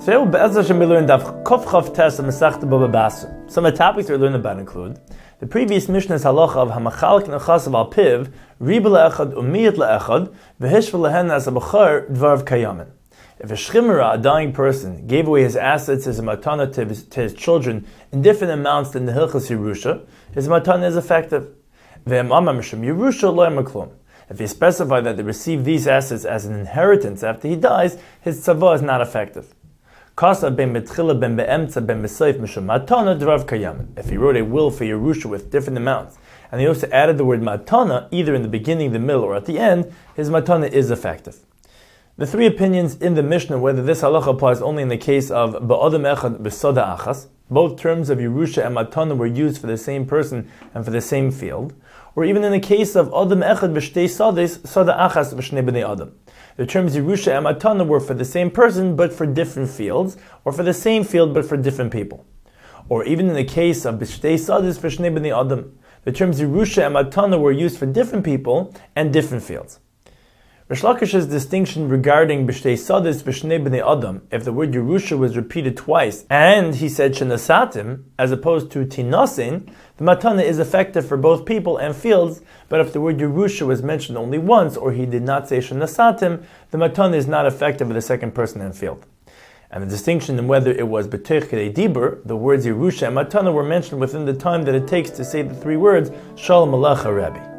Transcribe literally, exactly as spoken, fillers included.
Today we'll Be'ez Hashem be learning Daf Kof Chav Tes of Masechta Baba Basra. Some of the topics we're learning about include the previous Mishnah's halacha of Hamachalik Nechasav Al Piv, Riba Le'echad Umiyat Le'echad, V'hishva Lehen As HaBachar Dvarv Kayamin. If a shchimera, a dying person, gave away his assets as a matana to his, to his children in different amounts than the Hilchas Yerusha, his matana is effective. Ve'em Amar Mishum Yerusha Lo Maklum. If he specified that they receive these assets as an inheritance after he dies, his tzava is not effective. Kasa ben betchila ben be'emtza ben be'seif mishum matana derav kayamin. If he wrote a will for Yerusha with different amounts, and he also added the word matana either in the beginning, the middle, or at the end, his matana is effective. The three opinions in the Mishnah whether this halacha applies only in the case of ba'adam echad b'soda achas, both terms of Yerusha and matana were used for the same person and for the same field, or even in the case of adam echad b'shtei sades, soda achas b'shnei b'nei adam. The terms Yerusha and matana were for the same person but for different fields, or for the same field but for different people. Or even in the case of b'shtei sades b'shnei b'nei adam, the terms Yerusha and matana were used for different people and different fields. Rish Lakish's distinction regarding b'shtei sades b'shnei b'nei adam, if the word Yerusha was repeated twice, and he said shenasatim, as opposed to tinasin, the matana is effective for both people and fields, but if the word Yerusha was mentioned only once, or he did not say shenasatim, the matana is not effective for the second person and field. And the distinction in whether it was b'teich kedei dibur, the words Yerusha and matana were mentioned within the time that it takes to say the three words, Shalom Alecha Rebbe.